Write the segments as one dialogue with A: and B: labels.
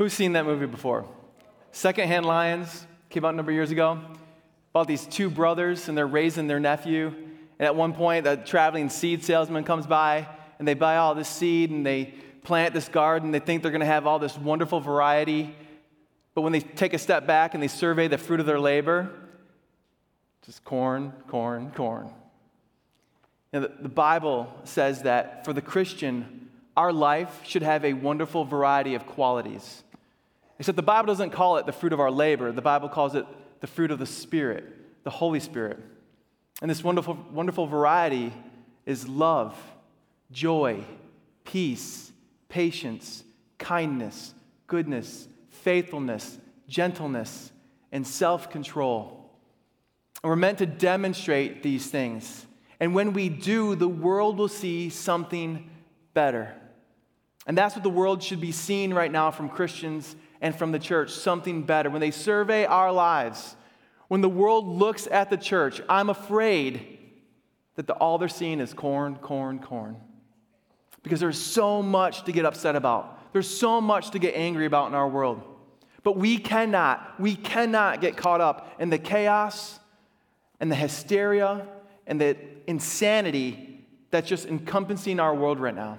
A: Who's seen that movie before? Secondhand Lions came out a number of years ago. About these two brothers, and they're raising their nephew. And at one point, a traveling seed salesman comes by, and they buy all this seed, and they plant this garden. They think they're going to have all this wonderful variety. But when they take a step back and they survey the fruit of their labor, just corn, corn, corn. Now, the Bible says that for the Christian, our life should have a wonderful variety of qualities. Except the Bible doesn't call it the fruit of our labor. The Bible calls it the fruit of the Spirit, the Holy Spirit. And this wonderful, wonderful variety is love, joy, peace, patience, kindness, goodness, faithfulness, gentleness, and self-control. And we're meant to demonstrate these things. And when we do, the world will see something better. And that's what the world should be seeing right now from Christians and from the church, something better. When they survey our lives, when the world looks at the church, I'm afraid that all they're seeing is corn, corn, corn. Because there's so much to get upset about. There's so much to get angry about in our world. But we cannot get caught up in the chaos and the hysteria and the insanity that's just encompassing our world right now.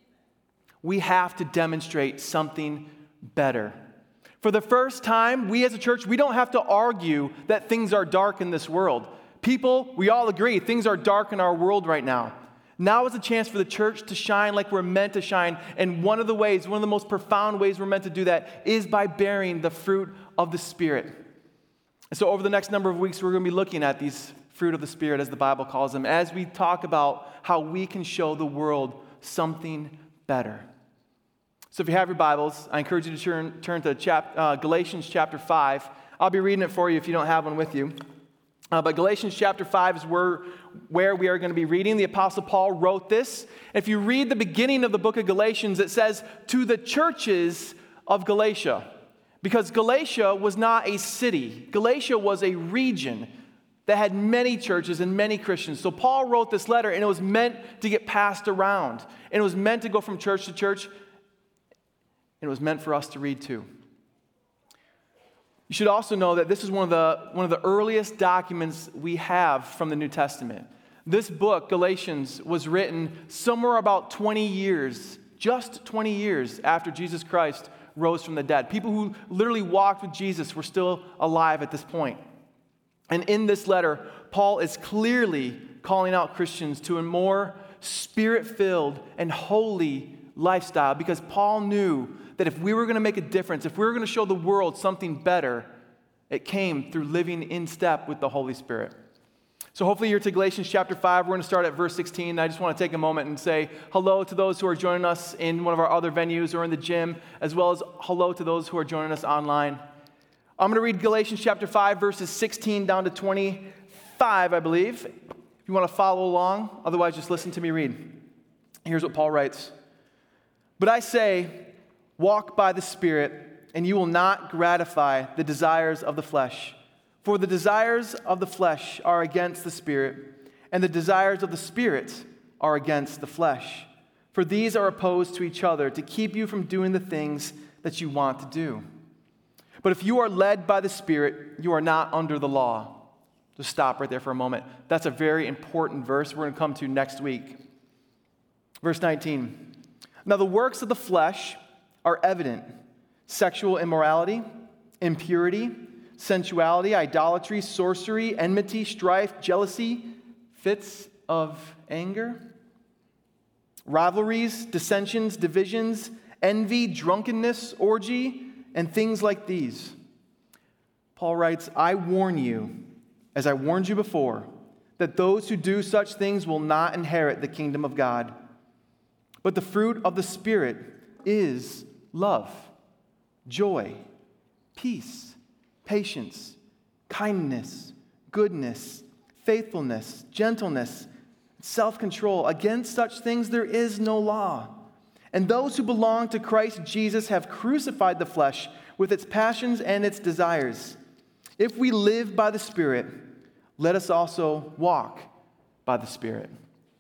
A: We have to demonstrate something better. For the first time, we as a church, we don't have to argue that things are dark in this world. People, we all agree, things are dark in our world right now. Now is a chance for the church to shine like we're meant to shine. And one of the most profound ways we're meant to do that is by bearing the fruit of the Spirit. And so over the next number of weeks, we're going to be looking at these fruit of the Spirit, as the Bible calls them, as we talk about how we can show the world something better. So if you have your Bibles, I encourage you to turn to Galatians chapter 5. I'll be reading it for you if you don't have one with you. But Galatians chapter 5 is where we are going to be reading. The Apostle Paul wrote this. If you read the beginning of the book of Galatians, it says, to the churches of Galatia. Because Galatia was not a city. Galatia was a region that had many churches and many Christians. So Paul wrote this letter, and it was meant to get passed around. And it was meant to go from church to church. And it was meant for us to read too. You should also know that this is one of the earliest documents we have from the New Testament. This book, Galatians, was written somewhere about 20 years, just 20 years after Jesus Christ rose from the dead. People who literally walked with Jesus were still alive at this point. And in this letter, Paul is clearly calling out Christians to a more spirit-filled and holy lifestyle, because Paul knew that if we were going to make a difference, if we were going to show the world something better, it came through living in step with the Holy Spirit. So hopefully you're to Galatians chapter 5. We're going to start at verse 16. I just want to take a moment and say hello to those who are joining us in one of our other venues or in the gym, as well as hello to those who are joining us online. I'm going to read Galatians chapter 5, verses 16 down to 25, I believe. If you want to follow along, otherwise just listen to me read. Here's what Paul writes. But I say, walk by the Spirit, and you will not gratify the desires of the flesh. For the desires of the flesh are against the Spirit, and the desires of the Spirit are against the flesh. For these are opposed to each other to keep you from doing the things that you want to do. But if you are led by the Spirit, you are not under the law. Just stop right there for a moment. That's a very important verse we're going to come to next week. Verse 19. Now the works of the flesh are evident: sexual immorality, impurity, sensuality, idolatry, sorcery, enmity, strife, jealousy, fits of anger, rivalries, dissensions, divisions, envy, drunkenness, orgy, and things like these. Paul writes, I warn you, as I warned you before, that those who do such things will not inherit the kingdom of God. But the fruit of the Spirit is love, joy, peace, patience, kindness, goodness, faithfulness, gentleness, self-control. Against such things there is no law. And those who belong to Christ Jesus have crucified the flesh with its passions and its desires. If we live by the Spirit, let us also walk by the Spirit.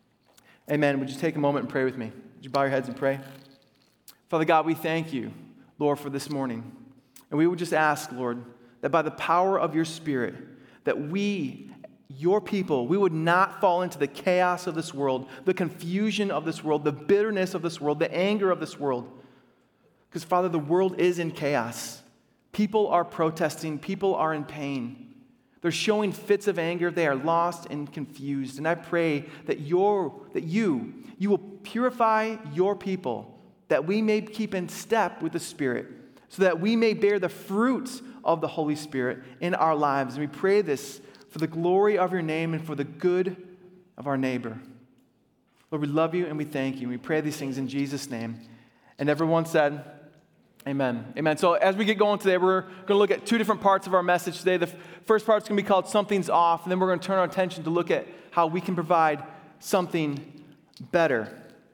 A: Amen. Would you take a moment and pray with me? Would you bow your heads and pray? Father God, we thank you, Lord, for this morning. And we would just ask, Lord, that by the power of your Spirit, that we, your people, we would not fall into the chaos of this world, the confusion of this world, the bitterness of this world, the anger of this world. Because, Father, the world is in chaos. People are protesting. People are in pain. They're showing fits of anger. They are lost and confused. And I pray that you will purify your people, that we may keep in step with the Spirit, so that we may bear the fruits of the Holy Spirit in our lives. And we pray this for the glory of your name and for the good of our neighbor. Lord, we love you and we thank you. And we pray these things in Jesus' name. And everyone said, amen. Amen. So as we get going today, we're going to look at two different parts of our message today. The first part is going to be called Something's Off, and then we're going to turn our attention to look at how we can provide something better.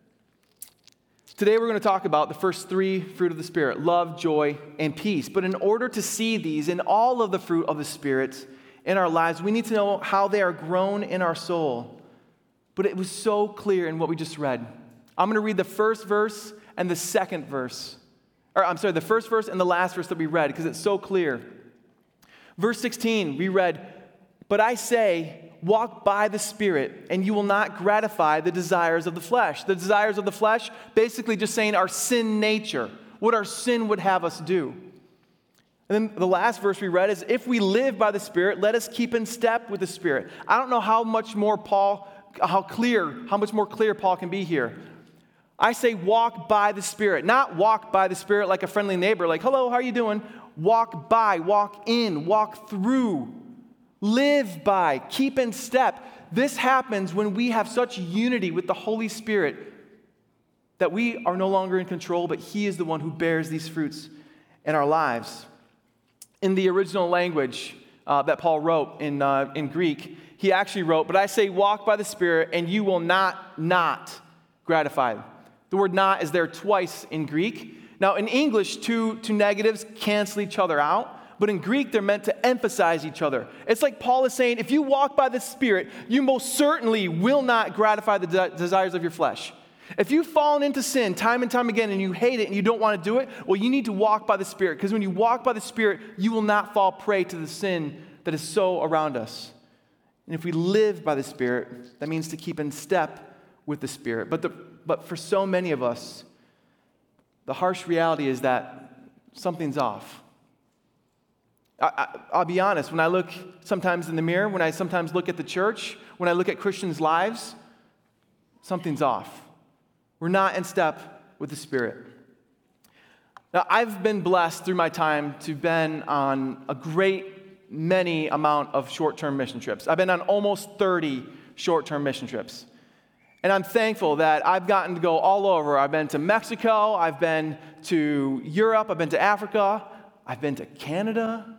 A: Today we're going to talk about the first three fruit of the Spirit: love, joy, and peace. But in order to see these and all of the fruit of the Spirit in our lives, we need to know how they are grown in our soul. But it was so clear in what we just read. I'm going to read the first verse and the second verse. The first verse and the last verse that we read, because it's so clear. Verse 16, we read, "But I say, walk by the Spirit, and you will not gratify the desires of the flesh." The desires of the flesh, basically just saying our sin nature, what our sin would have us do. And then the last verse we read is, "If we live by the Spirit, let us keep in step with the Spirit." I don't know how much more clear Paul can be here. I say walk by the Spirit, not walk by the Spirit like a friendly neighbor, like, hello, how are you doing? Walk by, walk in, walk through, live by, keep in step. This happens when we have such unity with the Holy Spirit that we are no longer in control, but He is the one who bears these fruits in our lives. In the original language that Paul wrote in Greek, he actually wrote, "But I say walk by the Spirit, and you will not gratify." The word "not" is there twice in Greek. Now, in English, two negatives cancel each other out, but in Greek, they're meant to emphasize each other. It's like Paul is saying, if you walk by the Spirit, you most certainly will not gratify the desires of your flesh. If you've fallen into sin time and time again and you hate it and you don't want to do it, well, you need to walk by the Spirit, because when you walk by the Spirit, you will not fall prey to the sin that is so around us. And if we live by the Spirit, that means to keep in step with the Spirit. But for so many of us, the harsh reality is that something's off. I'll be honest, when I look sometimes in the mirror, when I sometimes look at the church, when I look at Christians' lives, something's off. We're not in step with the Spirit. Now, I've been blessed through my time to been on a great many amount of short-term mission trips. I've been on almost 30 short-term mission trips. And I'm thankful that I've gotten to go all over. I've been to Mexico, I've been to Europe, I've been to Africa, I've been to Canada.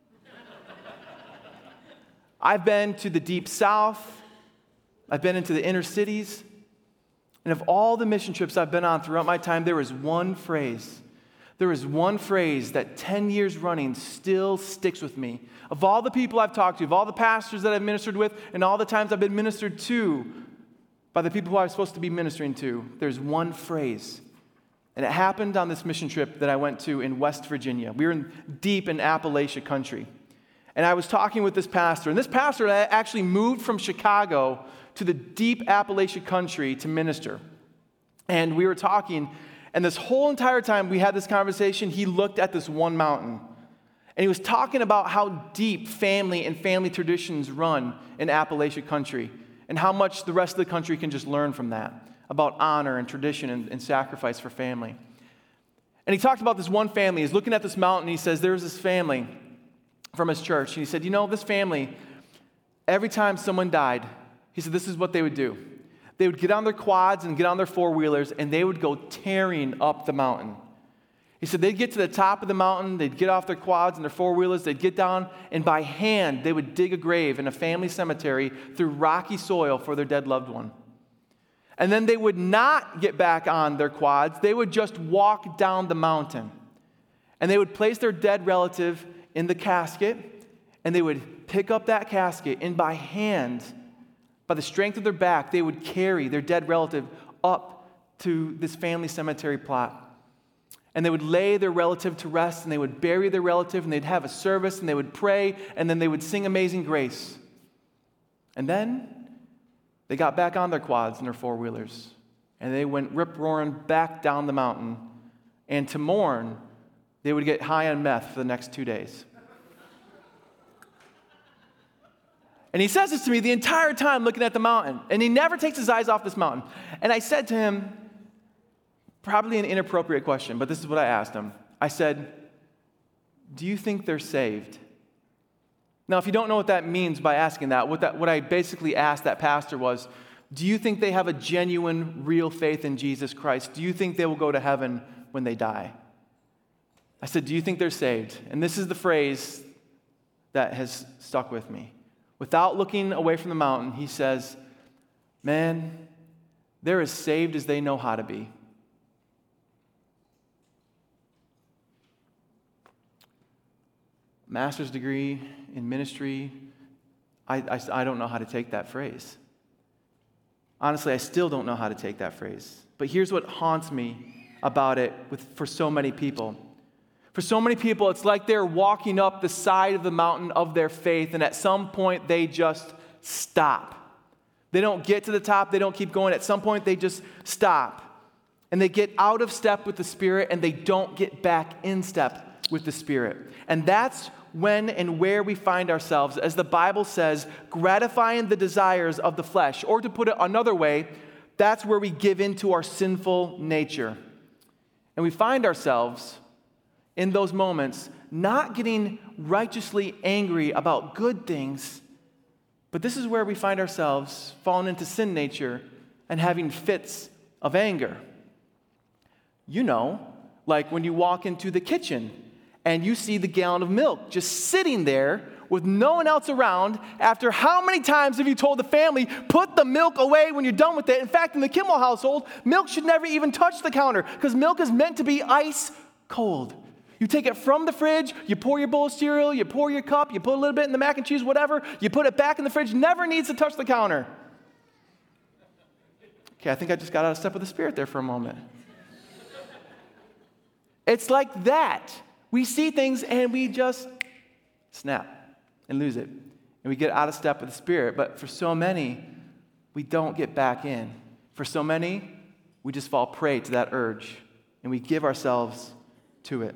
A: I've been to the deep south. I've been into the inner cities. And of all the mission trips I've been on throughout my time, there is one phrase that 10 years running still sticks with me. Of all the people I've talked to, of all the pastors that I've ministered with, and all the times I've been ministered to by the people who I was supposed to be ministering to, there's one phrase. And it happened on this mission trip that I went to in West Virginia. We were deep in Appalachia country. And I was talking with this pastor. And this pastor actually moved from Chicago to the deep Appalachia country to minister. And we were talking, and this whole entire time we had this conversation, he looked at this one mountain. And he was talking about how deep family and family traditions run in Appalachia country, and how much the rest of the country can just learn from that, about honor and tradition and sacrifice for family. And he talked about this one family. He's looking at this mountain, and he says, there's this family from his church. And he said, this family, every time someone died, he said, this is what they would do. They would get on their quads and get on their four-wheelers, and they would go tearing up the mountain. He said they'd get to the top of the mountain, they'd get off their quads and their four-wheelers, they'd get down, and by hand, they would dig a grave in a family cemetery through rocky soil for their dead loved one. And then they would not get back on their quads, they would just walk down the mountain. And they would place their dead relative in the casket, and they would pick up that casket, and by hand, by the strength of their back, they would carry their dead relative up to this family cemetery plot. And they would lay their relative to rest, and they would bury their relative, and they'd have a service, and they would pray, and then they would sing Amazing Grace. And then they got back on their quads and their four-wheelers, and they went rip-roaring back down the mountain. And to mourn, they would get high on meth for the next 2 days. And he says this to me the entire time looking at the mountain, and he never takes his eyes off this mountain. And I said to him, probably an inappropriate question, but this is what I asked him. I said, do you think they're saved? Now, if you don't know what that means by asking that, what I basically asked that pastor was, do you think they have a genuine, real faith in Jesus Christ? Do you think they will go to heaven when they die? I said, do you think they're saved? And this is the phrase that has stuck with me. Without looking away from the mountain, he says, man, they're as saved as they know how to be. Master's degree in ministry, I don't know how to take that phrase. Honestly, I still don't know how to take that phrase. But here's what haunts me about it for so many people. For so many people, it's like they're walking up the side of the mountain of their faith, and at some point they just stop. They don't get to the top, they don't keep going. At some point they just stop. And they get out of step with the Spirit, and they don't get back in step with the Spirit. And that's when and where we find ourselves, as the Bible says, gratifying the desires of the flesh. Or to put it another way, that's where we give in to our sinful nature. And we find ourselves in those moments not getting righteously angry about good things, but this is where we find ourselves falling into sin nature and having fits of anger. You know, like when you walk into the kitchen and you see the gallon of milk just sitting there with no one else around. After how many times have you told the family, put the milk away when you're done with it? In fact, in the Kimmel household, milk should never even touch the counter because milk is meant to be ice cold. You take it from the fridge, you pour your bowl of cereal, you pour your cup, you put a little bit in the mac and cheese, whatever, you put it back in the fridge, never needs to touch the counter. Okay, I think I just got out of step with the Spirit there for a moment. It's like that. We see things and we just snap and lose it. And we get out of step with the Spirit. But for so many, we don't get back in. For so many, we just fall prey to that urge. And we give ourselves to it.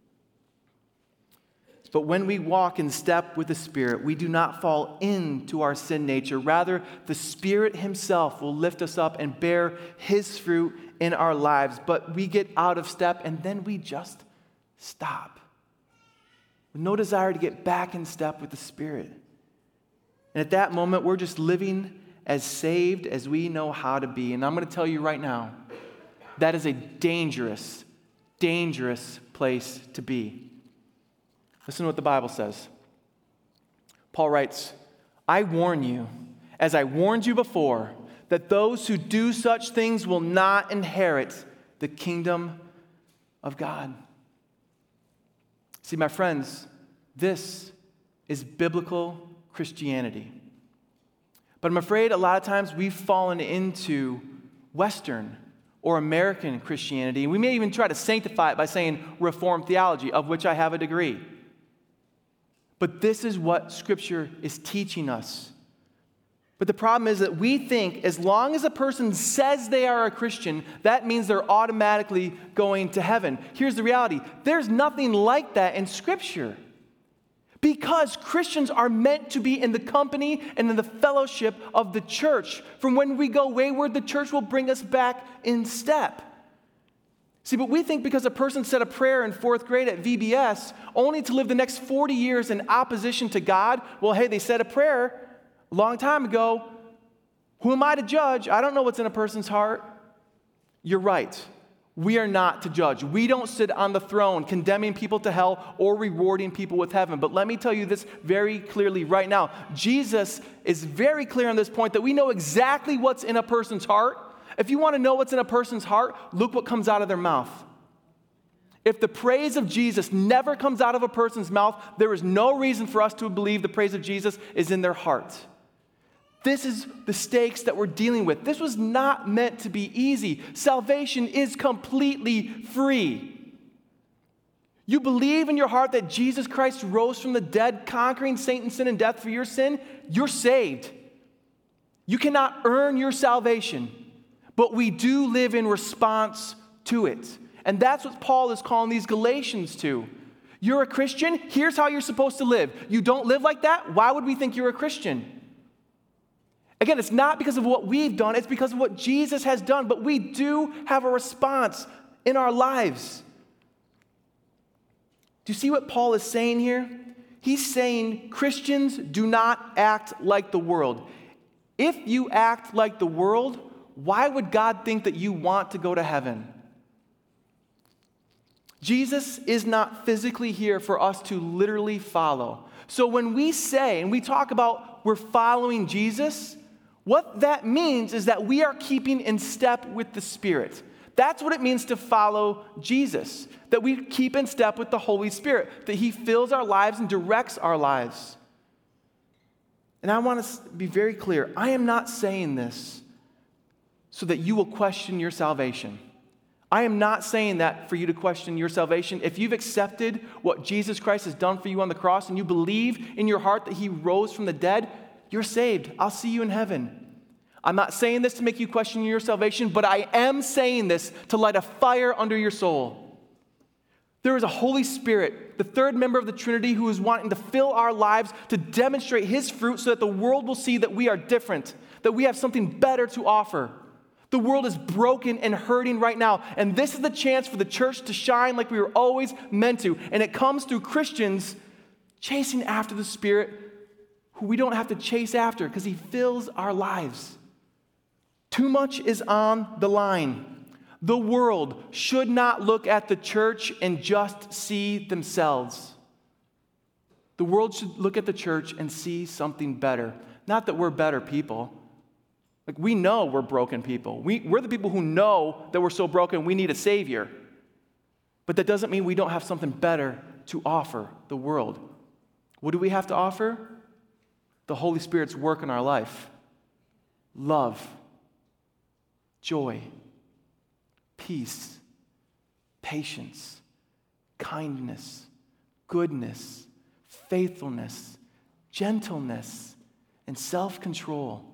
A: But when we walk in step with the Spirit, we do not fall into our sin nature. Rather, the Spirit Himself will lift us up and bear His fruit in our lives. But we get out of step and then we just stop. With no desire to get back in step with the Spirit. And at that moment, we're just living as saved as we know how to be. And I'm going to tell you right now, that is a dangerous, dangerous place to be. Listen to what the Bible says. Paul writes, I warn you, as I warned you before, that those who do such things will not inherit the kingdom of God. See, my friends, this is biblical Christianity. But I'm afraid a lot of times we've fallen into Western or American Christianity. And we may even try to sanctify it by saying Reformed theology, of which I have a degree. But this is what Scripture is teaching us. But the problem is that we think as long as a person says they are a Christian, that means they're automatically going to heaven. Here's the reality. There's nothing like that in Scripture. Because Christians are meant to be in the company and in the fellowship of the church. From when we go wayward, the church will bring us back in step. See, but we think because a person said a prayer in 4th grade at VBS, only to live the next 40 years in opposition to God, well, hey, they said a prayer a long time ago. Who am I to judge? I don't know what's in a person's heart. You're right. We are not to judge. We don't sit on the throne condemning people to hell or rewarding people with heaven. But let me tell you this very clearly right now. Jesus is very clear on this point that we know exactly what's in a person's heart. If you want to know what's in a person's heart, look what comes out of their mouth. If the praise of Jesus never comes out of a person's mouth, there is no reason for us to believe the praise of Jesus is in their heart. This is the stakes that we're dealing with. This was not meant to be easy. Salvation is completely free. You believe in your heart that Jesus Christ rose from the dead, conquering Satan, sin, and death for your sin, you're saved. You cannot earn your salvation, but we do live in response to it. And that's what Paul is calling these Galatians to. You're a Christian, here's how you're supposed to live. You don't live like that, why would we think you're a Christian? Again, it's not because of what we've done, it's because of what Jesus has done, but we do have a response in our lives. Do you see what Paul is saying here? He's saying Christians do not act like the world. If you act like the world, why would God think that you want to go to heaven? Jesus is not physically here for us to literally follow. So when we say and we talk about we're following Jesus, what that means is that we are keeping in step with the Spirit. That's what it means to follow Jesus, that we keep in step with the Holy Spirit, that He fills our lives and directs our lives. And I want to be very clear, I am not saying this so that you will question your salvation. I am not saying that for you to question your salvation. If you've accepted what Jesus Christ has done for you on the cross and you believe in your heart that He rose from the dead, you're saved. I'll see you in heaven. I'm not saying this to make you question your salvation, but I am saying this to light a fire under your soul. There is a Holy Spirit, the third member of the Trinity, who is wanting to fill our lives to demonstrate His fruit so that the world will see that we are different, that we have something better to offer. The world is broken and hurting right now, and this is the chance for the church to shine like we were always meant to, and it comes through Christians chasing after the Spirit who we don't have to chase after because He fills our lives. Too much is on the line. The world should not look at the church and just see themselves. The world should look at the church and see something better. Not that we're better people. Like, we know we're broken people. We're the people who know that we're so broken we need a Savior. But that doesn't mean we don't have something better to offer the world. What do we have to offer? The Holy Spirit's work in our life. Love, joy, peace, patience, kindness, goodness, faithfulness, gentleness, and self-control.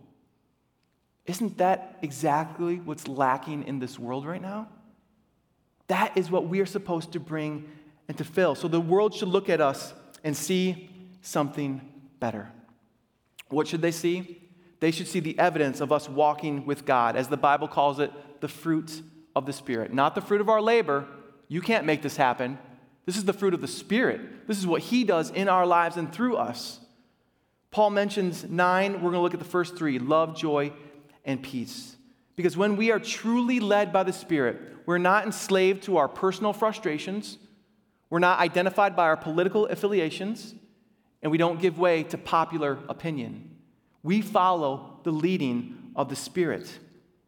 A: Isn't that exactly what's lacking in this world right now? That is what we are supposed to bring and to fill. So the world should look at us and see something better. What should they see? They should see the evidence of us walking with God, as the Bible calls it, the fruit of the Spirit. Not the fruit of our labor. You can't make this happen. This is the fruit of the Spirit. This is what He does in our lives and through us. Paul mentions 9. We're going to look at the first 3, love, joy, and peace. Because when we are truly led by the Spirit, we're not enslaved to our personal frustrations, we're not identified by our political affiliations, and we don't give way to popular opinion. We follow the leading of the Spirit.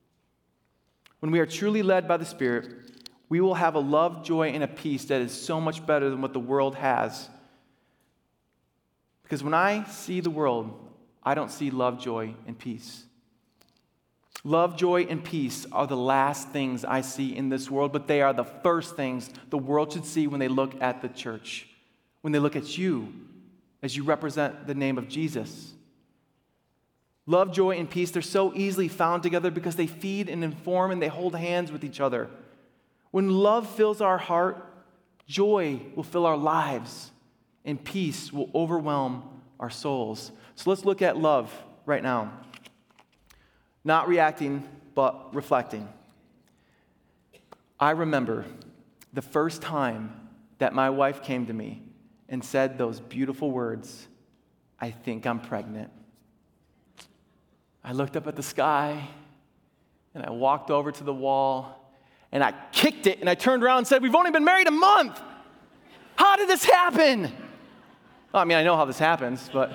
A: When we are truly led by the Spirit, we will have a love, joy, and a peace that is so much better than what the world has. Because when I see the world, I don't see love, joy, and peace. Love, joy, and peace are the last things I see in this world, but they are the first things the world should see when they look at the church, when they look at you as you represent the name of Jesus. Love, joy, and peace, they're so easily found together because they feed and inform and they hold hands with each other. When love fills our heart, joy will fill our lives, and peace will overwhelm our souls. So let's look at love right now. Not reacting, but reflecting. I remember the first time that my wife came to me and said those beautiful words, "I think I'm pregnant." I looked up at the sky, and I walked over to the wall, and I kicked it, and I turned around and said, "We've only been married a month. How did this happen?" Well, I mean, I know how this happens, but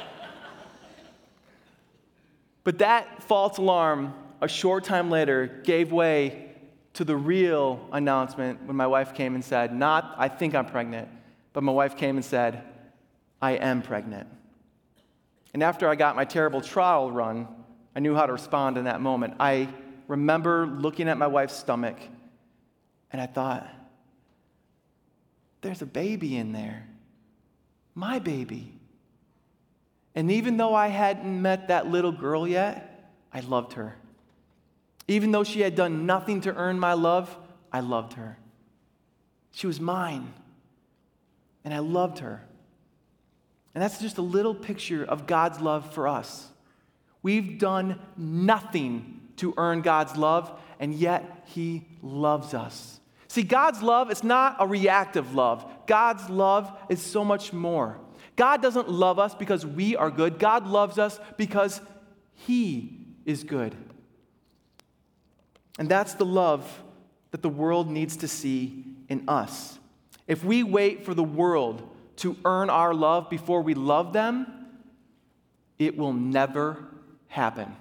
A: that false alarm, a short time later, gave way to the real announcement when my wife came and said, not, "I think I'm pregnant," but my wife came and said, "I am pregnant." And after I got my terrible trial run, I knew how to respond in that moment. I remember looking at my wife's stomach, and I thought, there's a baby in there. My baby. And even though I hadn't met that little girl yet, I loved her. Even though she had done nothing to earn my love, I loved her. She was mine. And I loved her. And that's just a little picture of God's love for us. We've done nothing to earn God's love, and yet He loves us. See, God's love is not a reactive love. God's love is so much more. God doesn't love us because we are good. God loves us because He is good. And that's the love that the world needs to see in us. If we wait for the world to earn our love before we love them, it will never happen.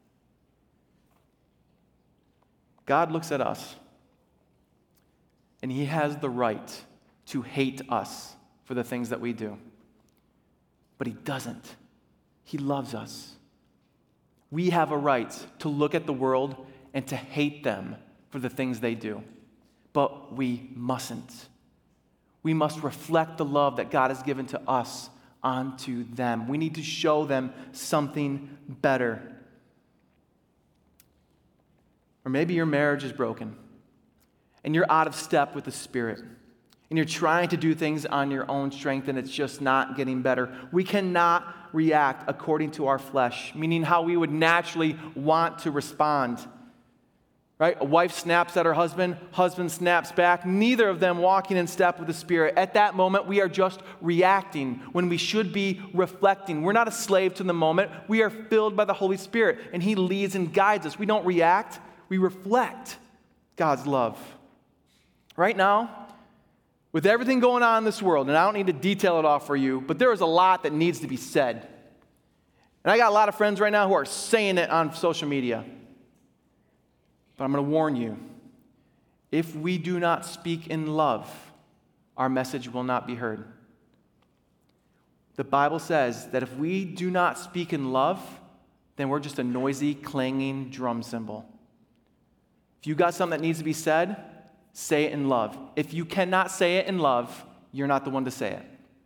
A: God looks at us, and He has the right to hate us for the things that we do. But He doesn't. He loves us. We have a right to look at the world and to hate them for the things they do. But we mustn't. We must reflect the love that God has given to us onto them. We need to show them something better. Or maybe your marriage is broken and you're out of step with the Spirit and you're trying to do things on your own strength and it's just not getting better. We cannot react according to our flesh, meaning how we would naturally want to respond. Right? A wife snaps at her husband, husband snaps back, neither of them walking in step with the Spirit. At that moment, we are just reacting when we should be reflecting. We're not a slave to the moment. We are filled by the Holy Spirit, and He leads and guides us. We don't react, we reflect God's love. Right now, with everything going on in this world, and I don't need to detail it all for you, but there is a lot that needs to be said. And I got a lot of friends right now who are saying it on social media. But I'm going to warn you, if we do not speak in love, our message will not be heard. The Bible says that if we do not speak in love, then we're just a noisy, clanging drum cymbal. If you got something that needs to be said, say it in love. If you cannot say it in love, you're not the one to say it.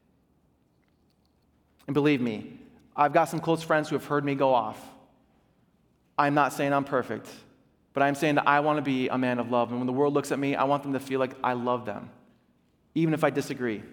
A: And believe me, I've got some close friends who have heard me go off. I'm not saying I'm perfect. But I'm saying that I want to be a man of love. And when the world looks at me, I want them to feel like I love them, even if I disagree.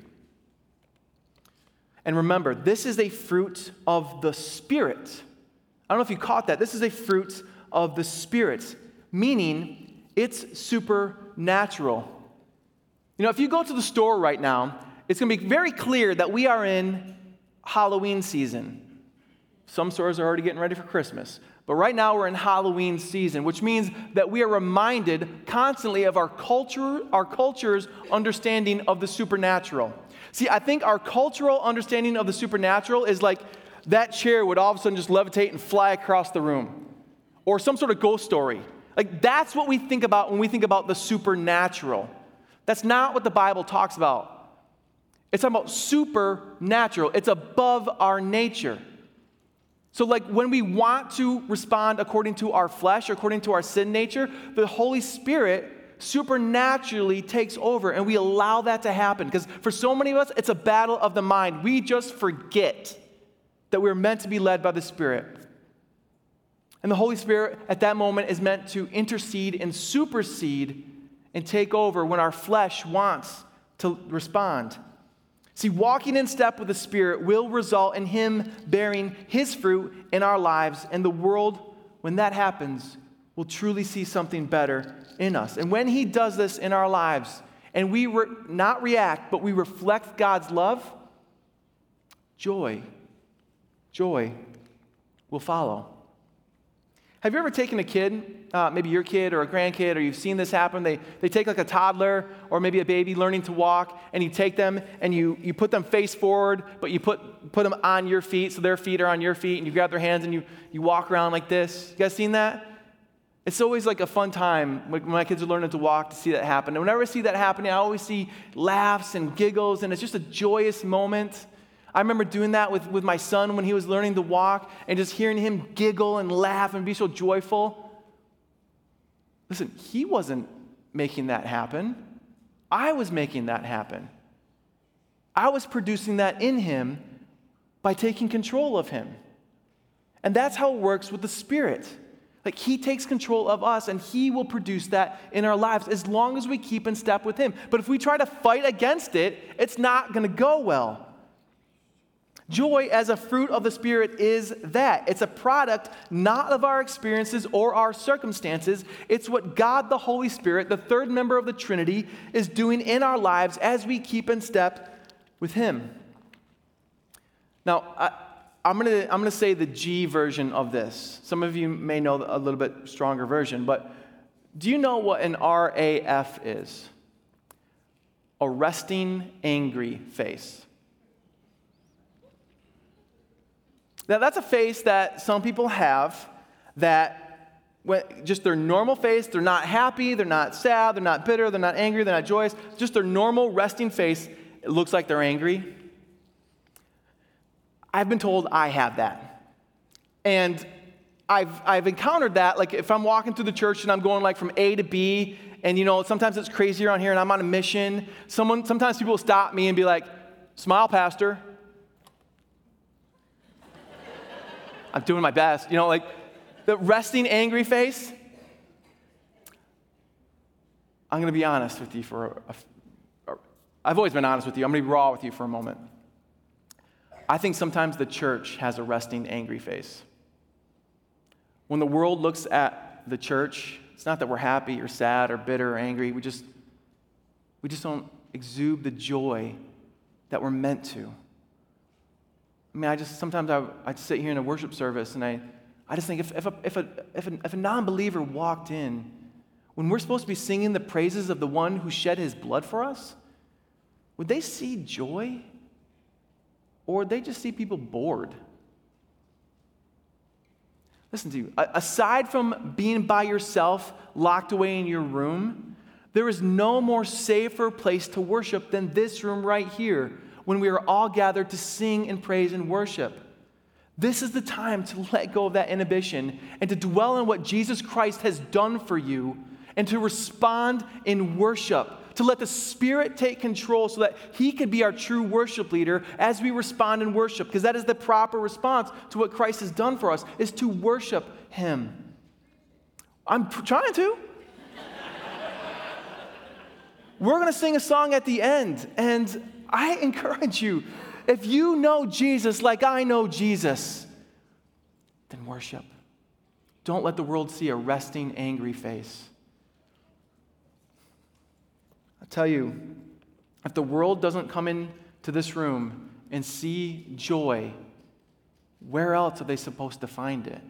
A: And remember, this is a fruit of the Spirit. I don't know if you caught that. This is a fruit of the Spirit, meaning it's supernatural. You know, if you go to the store right now, it's going to be very clear that we are in Halloween season. Some stores are already getting ready for Christmas. But right now we're in Halloween season, which means that we are reminded constantly of our culture's understanding of the supernatural. See, I think our cultural understanding of the supernatural is like that chair would all of a sudden just levitate and fly across the room. Or some sort of ghost story. Like that's what we think about when we think about the supernatural. That's not what the Bible talks about. It's talking about supernatural. It's above our nature. So like when we want to respond according to our flesh, according to our sin nature, the Holy Spirit supernaturally takes over and we allow that to happen. Because for so many of us, it's a battle of the mind. We just forget that we're meant to be led by the Spirit. And the Holy Spirit at that moment is meant to intercede and supersede and take over when our flesh wants to respond. See, walking in step with the Spirit will result in Him bearing His fruit in our lives, and the world, when that happens, will truly see something better in us. And when He does this in our lives, and we not react, but we reflect God's love, joy will follow. Have you ever taken a kid, maybe your kid or a grandkid, or you've seen this happen? They take like a toddler or maybe a baby learning to walk, and you take them and you put them face forward, but you put them on your feet, so their feet are on your feet, and you grab their hands and you walk around like this. You guys seen that? It's always like a fun time when my kids are learning to walk to see that happen. And whenever I see that happening, I always see laughs and giggles, and it's just a joyous moment. I remember doing that with my son when he was learning to walk and just hearing him giggle and laugh and be so joyful. Listen, he wasn't making that happen. I was making that happen. I was producing that in him by taking control of him. And that's how it works with the Spirit. Like, he takes control of us, and he will produce that in our lives as long as we keep in step with him. But if we try to fight against it, it's not going to go well. Joy as a fruit of the Spirit is that. It's a product not of our experiences or our circumstances. It's what God the Holy Spirit, the third member of the Trinity, is doing in our lives as we keep in step with him. Now, I'm gonna say the G version of this. Some of you may know a little bit stronger version, but do you know what an RAF is? A resting angry face. Now, that's a face that some people have that, just their normal face, they're not happy, they're not sad, they're not bitter, they're not angry, they're not joyous. Just their normal resting face, it looks like they're angry. I've been told I have that. And I've encountered that, like if I'm walking through the church and I'm going like from A to B, and sometimes it's crazy around here and I'm on a mission. Sometimes people will stop me and be like, "Smile, Pastor." I'm doing my best, like the resting angry face. I'm going to be honest with you I've always been honest with you. I'm going to be raw with you for a moment. I think sometimes the church has a resting angry face. When the world looks at the church, it's not that we're happy or sad or bitter or angry. We just don't exude the joy that we're meant to. I mean, sometimes I sit here in a worship service and I just think if a non-believer walked in, when we're supposed to be singing the praises of the one who shed his blood for us, would they see joy? Or would they just see people bored? Listen to you. Aside from being by yourself, locked away in your room, there is no more safer place to worship than this room right here, when we are all gathered to sing and praise and worship. This is the time to let go of that inhibition and to dwell on what Jesus Christ has done for you and to respond in worship, to let the Spirit take control so that he could be our true worship leader as we respond in worship, because that is the proper response to what Christ has done for us, is to worship him. I'm trying to. We're going to sing a song at the end, and I encourage you, if you know Jesus like I know Jesus, then worship. Don't let the world see a resting, angry face. I tell you, if the world doesn't come into this room and see joy, where else are they supposed to find it?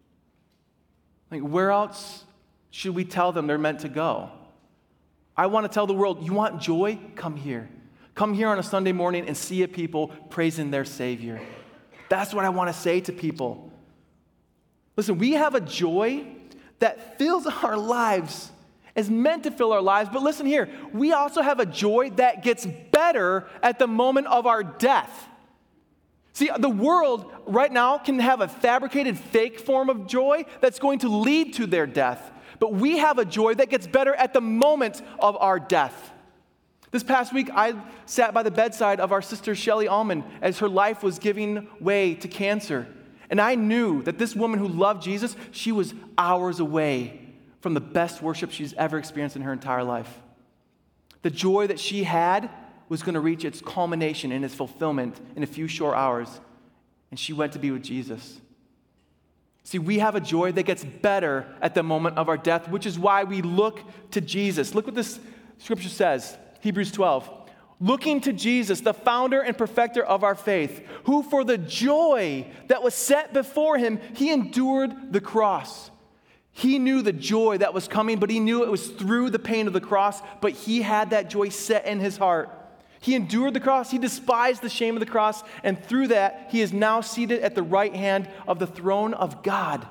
A: Like, where else should we tell them they're meant to go? I want to tell the world, you want joy? Come here. Come here on a Sunday morning and see a people praising their Savior. That's what I want to say to people. Listen, we have a joy that fills our lives, is meant to fill our lives. But listen here, we also have a joy that gets better at the moment of our death. See, the world right now can have a fabricated fake form of joy that's going to lead to their death. But we have a joy that gets better at the moment of our death. This past week, I sat by the bedside of our sister Shelly Allman as her life was giving way to cancer. And I knew that this woman who loved Jesus, she was hours away from the best worship she's ever experienced in her entire life. The joy that she had was going to reach its culmination and its fulfillment in a few short hours. And she went to be with Jesus. See, we have a joy that gets better at the moment of our death, which is why we look to Jesus. Look what this scripture says. Hebrews 12, looking to Jesus, the founder and perfecter of our faith, who for the joy that was set before him, he endured the cross. He knew the joy that was coming, but he knew it was through the pain of the cross, but he had that joy set in his heart. He endured the cross, he despised the shame of the cross, and through that, he is now seated at the right hand of the throne of God.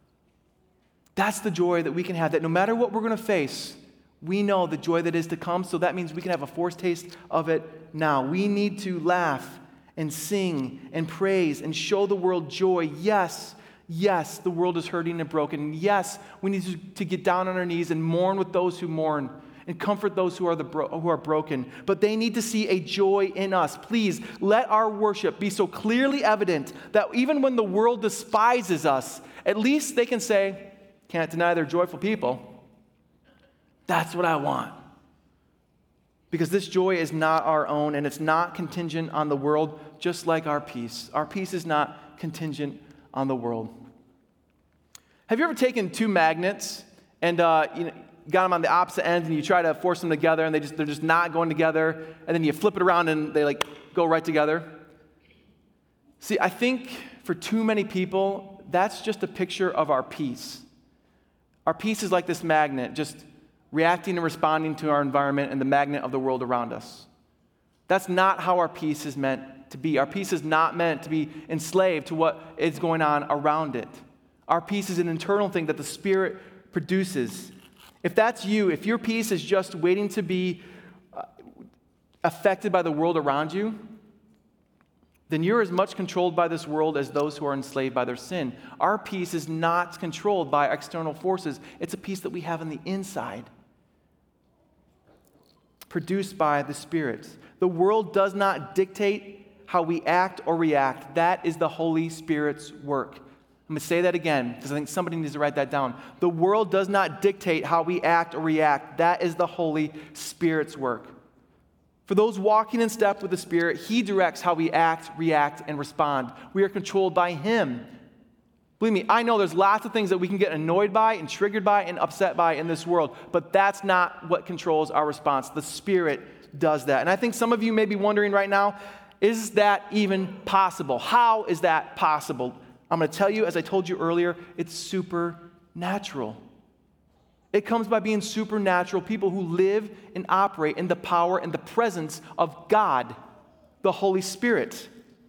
A: That's the joy that we can have, that no matter what we're going to face, we know the joy that is to come, so that means we can have a foretaste of it now. We need to laugh and sing and praise and show the world joy. Yes, the world is hurting and broken. Yes, we need to get down on our knees and mourn with those who mourn and comfort those who are broken. But they need to see a joy in us. Please let our worship be so clearly evident that even when the world despises us, at least they can say, can't deny they're joyful people. That's what I want. Because this joy is not our own, and it's not contingent on the world, just like our peace. Our peace is not contingent on the world. Have you ever taken two magnets and got them on the opposite ends, and you try to force them together, and they're just not going together, and then you flip it around, and they go right together? See, I think for too many people, that's just a picture of our peace. Our peace is like this magnet, just reacting and responding to our environment and the magnet of the world around us. That's not how our peace is meant to be. Our peace is not meant to be enslaved to what is going on around it. Our peace is an internal thing that the Spirit produces. If that's you, if your peace is just waiting to be affected by the world around you, then you're as much controlled by this world as those who are enslaved by their sin. Our peace is not controlled by external forces. It's a peace that we have on the inside, produced by the Spirit. The world does not dictate how we act or react. That is the Holy Spirit's work. I'm going to say that again because I think somebody needs to write that down. The world does not dictate how we act or react. That is the Holy Spirit's work. For those walking in step with the Spirit, He directs how we act, react, and respond. We are controlled by Him. Believe me, I know there's lots of things that we can get annoyed by and triggered by and upset by in this world, but that's not what controls our response. The Spirit does that. And I think some of you may be wondering right now, is that even possible? How is that possible? I'm going to tell you, as I told you earlier, it's supernatural. It comes by being supernatural people who live and operate in the power and the presence of God, the Holy Spirit.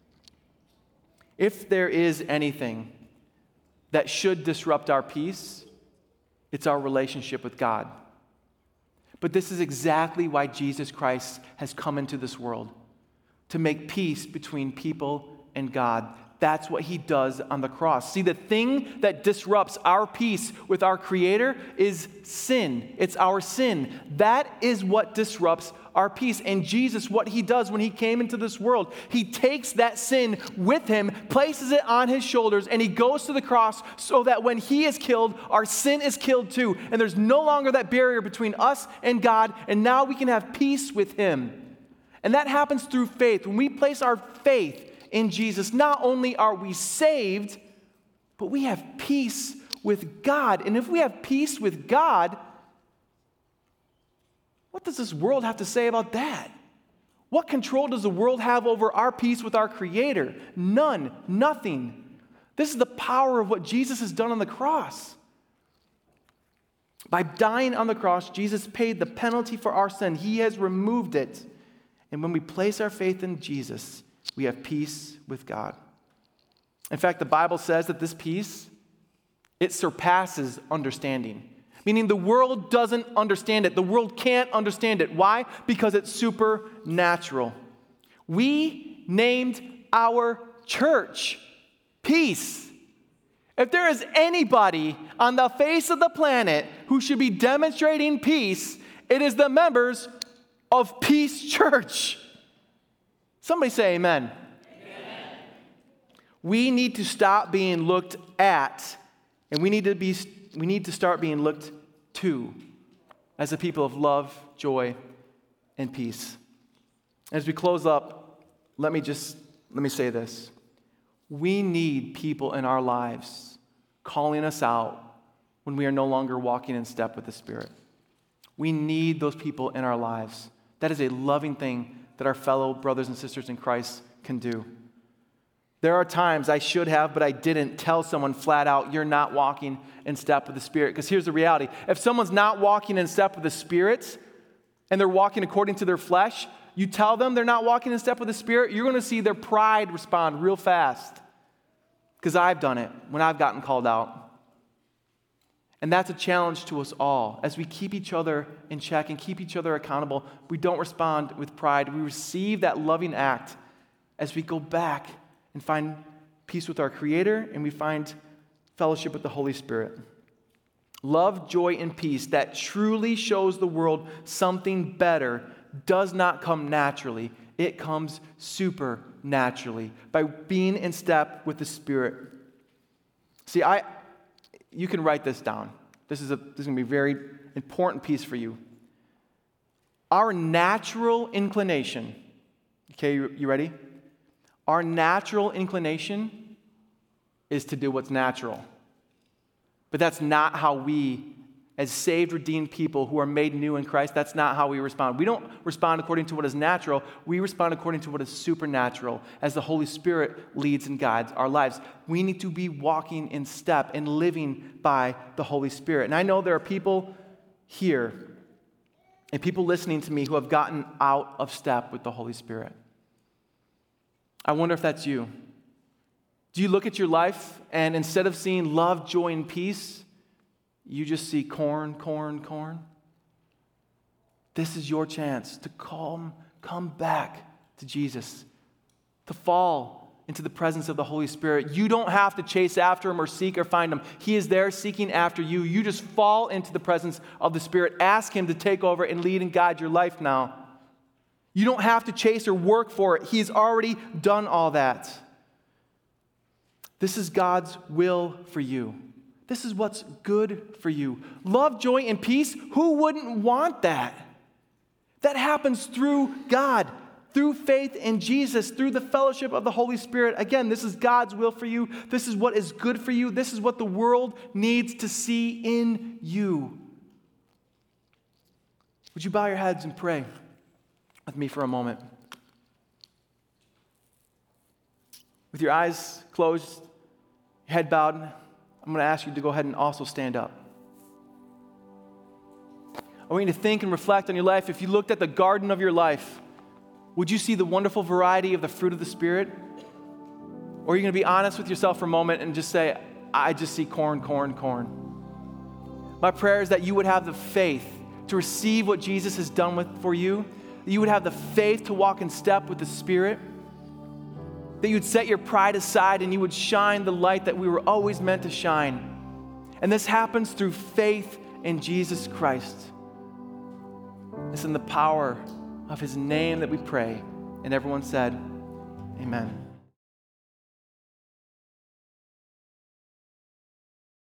A: If there is anything that should disrupt our peace, it's our relationship with God. But this is exactly why Jesus Christ has come into this world, to make peace between people and God. That's what He does on the cross. See, the thing that disrupts our peace with our Creator is sin. It's our sin. That is what disrupts our peace. And Jesus, what He does when He came into this world, He takes that sin with Him, places it on His shoulders, and He goes to the cross so that when He is killed, our sin is killed too. And there's no longer that barrier between us and God, and now we can have peace with Him. And that happens through faith. When we place our faith in Jesus, not only are we saved, but we have peace with God. And if we have peace with God, what does this world have to say about that? What control does the world have over our peace with our Creator? None, nothing. This is the power of what Jesus has done on the cross. By dying on the cross, Jesus paid the penalty for our sin. He has removed it. And when we place our faith in Jesus, we have peace with God. In fact, the Bible says that this peace, it surpasses understanding. Meaning the world doesn't understand it. The world can't understand it. Why? Because it's supernatural. We named our church Peace. If there is anybody on the face of the planet who should be demonstrating peace, it is the members of Peace Church. Somebody say amen. Amen. We need to stop being looked at, and we need to start being looked to as a people of love, joy, and peace. As we close up, let me say this. We need people in our lives calling us out when we are no longer walking in step with the Spirit. We need those people in our lives. That is a loving thing that our fellow brothers and sisters in Christ can do. There are times I should have, but I didn't tell someone flat out, you're not walking in step with the Spirit. Because here's the reality. If someone's not walking in step with the Spirit, and they're walking according to their flesh, you tell them they're not walking in step with the Spirit, you're going to see their pride respond real fast. Because I've done it when I've gotten called out. And that's a challenge to us all. As we keep each other in check and keep each other accountable, we don't respond with pride. We receive that loving act as we go back and find peace with our Creator and we find fellowship with the Holy Spirit. Love, joy, and peace that truly shows the world something better does not come naturally. It comes supernaturally by being in step with the Spirit. See, you can write this down. This is going to be a very important piece for you. Our natural inclination, okay, you ready? Our natural inclination is to do what's natural. But that's not how we, as saved, redeemed people who are made new in Christ, that's not how we respond. We don't respond according to what is natural. We respond according to what is supernatural as the Holy Spirit leads and guides our lives. We need to be walking in step and living by the Holy Spirit. And I know there are people here and people listening to me who have gotten out of step with the Holy Spirit. I wonder if that's you. Do you look at your life and instead of seeing love, joy, and peace, you just see corn, corn, corn? This is your chance to come back to Jesus, to fall into the presence of the Holy Spirit. You don't have to chase after him or seek or find him. He is there seeking after you. You just fall into the presence of the Spirit. Ask him to take over and lead and guide your life now. You don't have to chase or work for it. He's already done all that. This is God's will for you. This is what's good for you. Love, joy, and peace. Who wouldn't want that? That happens through God, through faith in Jesus, through the fellowship of the Holy Spirit. Again, this is God's will for you. This is what is good for you. This is what the world needs to see in you. Would you bow your heads and pray with me for a moment? With your eyes closed, your head bowed, I'm going to ask you to go ahead and also stand up. I want you to think and reflect on your life. If you looked at the garden of your life, would you see the wonderful variety of the fruit of the Spirit? Or are you going to be honest with yourself for a moment and just say, I just see corn, corn, corn? My prayer is that you would have the faith to receive what Jesus has done for you, that you would have the faith to walk in step with the Spirit, that you would set your pride aside and you would shine the light that we were always meant to shine. And this happens through faith in Jesus Christ. It's in the power of his name that we pray. And everyone said, amen.